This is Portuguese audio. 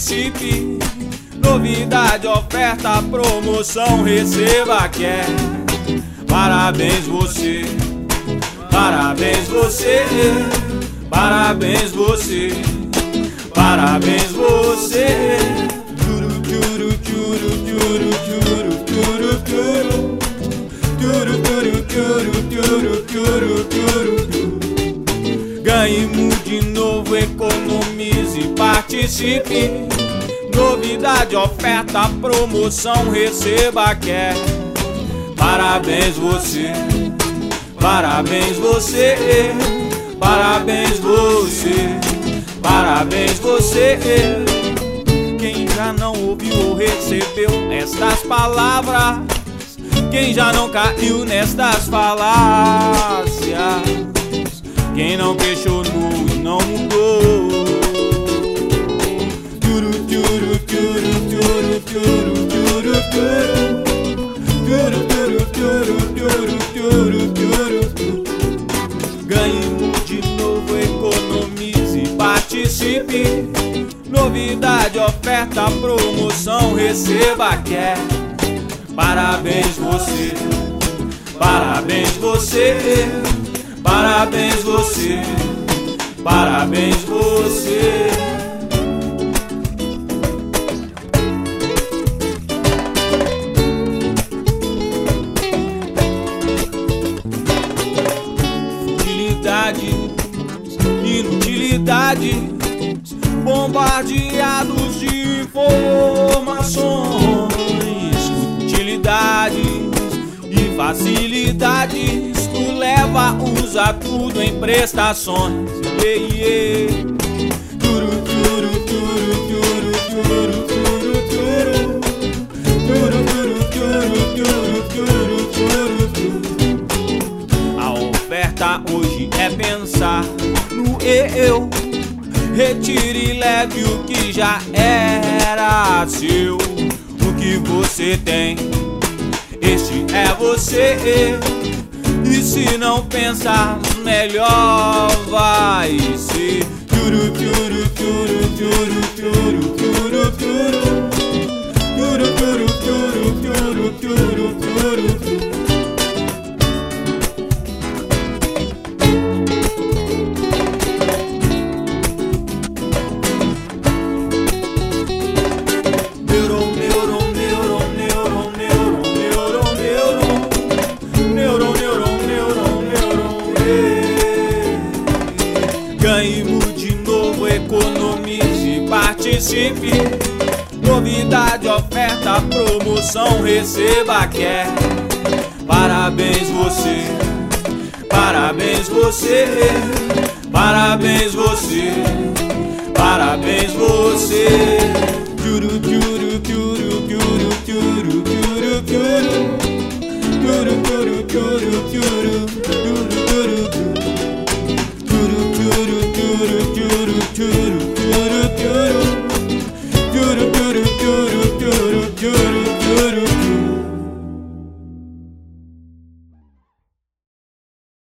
participe. Novidade, oferta, promoção, receba que é. Parabéns você, parabéns você, parabéns você, parabéns você. Turu, turu, turu, turu, turu, turu, turu, turu, turu, turu, turu, turu, turu. Ganhe de novo, economize e participe. Novidade, oferta, promoção, receba que é. Parabéns você, parabéns você, parabéns você, parabéns você. Quem já não ouviu ou recebeu estas palavras? Quem já não caiu nestas falácias? Quem não questionou e não mudou? Turu, turu, turu, turu, turu, turu, turu. Turu, turu, turu, turu, turu, turu. Ganhe de novo, economize e participe. Novidade, oferta, promoção, receba que é. Parabéns você, parabéns você, parabéns você, parabéns você. Inutilidades, bombardeados de informações, utilidades e facilidades, tu leva, usa tudo em prestações. Turu, turu, turu, turu, turu, turu, turu, turu, turu, turu, turu, turu, turu. A oferta hoje é pensar no eu. Retire e leve o que já era seu. O que você tem, este é você. E se não pensar, melhor vai ser. Turu, turu, turu, turu, turu, turu, turu. Turu, turu, turu, turu, turu, turu, turu. Ganhe de novo, economize e participe. Novidade, oferta, promoção, receba que é. Parabéns você, parabéns você, parabéns você, parabéns você.